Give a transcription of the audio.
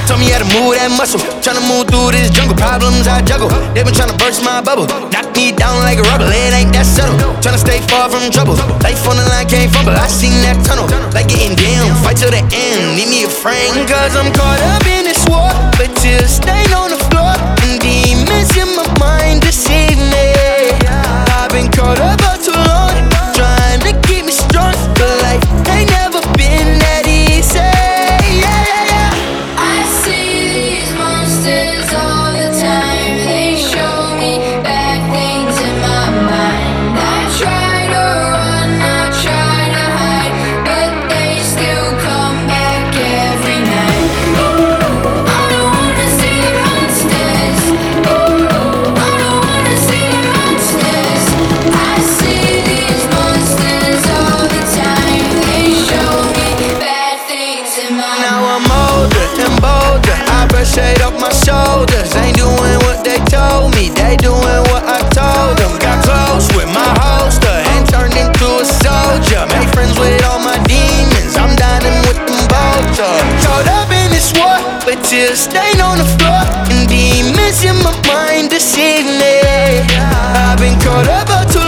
Told me how to move that muscle. Tryna move through this jungle. Problems I juggle. They been tryna burst my bubble. Knock me down like a rubber. It ain't that subtle. Tryna stay far from trouble. Life on the line can't fumble. I seen that tunnel. Like getting down. Fight till the end. Need me a friend. Cause I'm caught up in this war. But tears stain on the floor. And demons in my mind deceive me. I've been caught up for too long. Trying to keep me strong. But life ain't never been that easy. I see these monsters all the time. They show me bad things in my mind. I try to run, I try to hide, but they still come back every night. Ooh, I don't wanna see the monsters. Ooh, I don't wanna see the monsters. I see these monsters all the time. They show me bad things in my mind. Now I'm older and bolder. I brush shade off my shoulders. Ain't doing what they told me. They doing what I told them. Got close with my holster and turned into a soldier. Made friends with all my demons. I'm dining with them vultures. Caught up in this war, but tears stain on the floor. And demons in my mind deceive me. I've been caught up for too